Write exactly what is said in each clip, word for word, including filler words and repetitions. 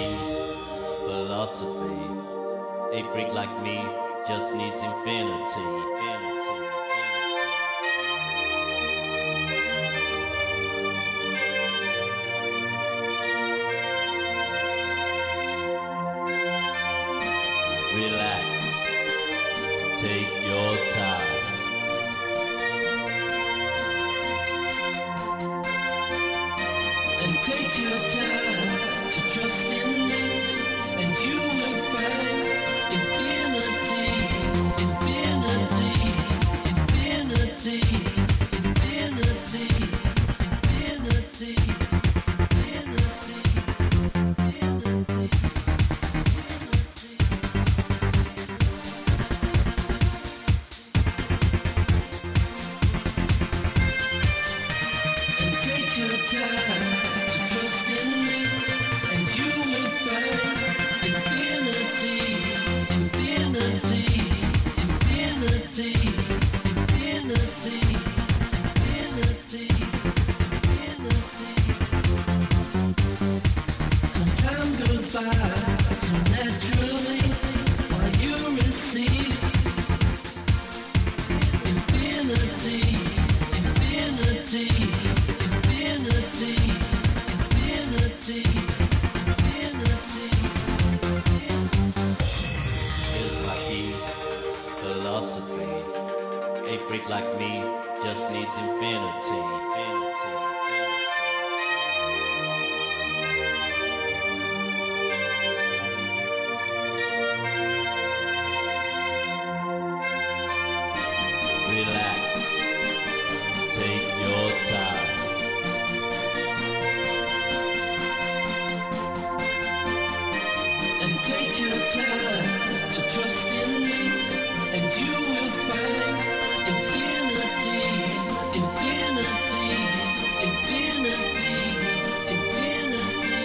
key. Philosophy. A freak like me just needs infinity. Infinity. Relax. Take your time. And take your time to trust in me, and you will find infinity, infinity, infinity, infinity, infinity, infinity, infinity. And take your time to trust in me, and you will find infinity, infinity, infinity, infinity, infinity, infinity. And time goes by so naturally while you receive infinity, infinity, infinity, infinity, infinity. Here's my key. Philosophy. A freak like me just needs infinity. Infinity. Relax. Take your time. And take your time to trust in me, and you will find infinity, infinity, infinity, infinity,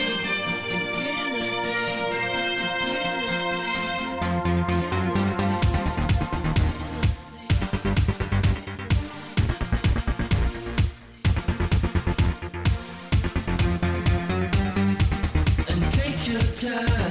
infinity. And take your time